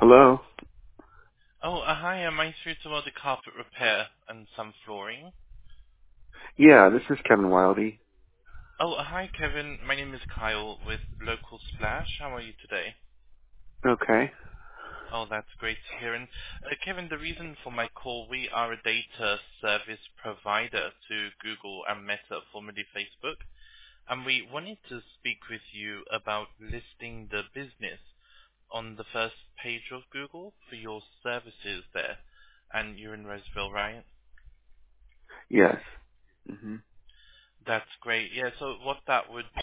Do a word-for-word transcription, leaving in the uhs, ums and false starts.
Hello? Oh, uh, hi. Am I through to uh, the carpet repair and some flooring? Yeah, this is Kevin Wildy. Oh, uh, hi, Kevin. My name is Kyle with Local Splash. How are you today? Okay. Oh, that's great to hear. And uh, Kevin, the reason for my call, we are a data service provider to Google and Meta, formerly Facebook, and we wanted to speak with you about listing the business on the first page of Google for your services there. And you're in Roseville, right? Yes. hmm That's great. Yeah, so what that would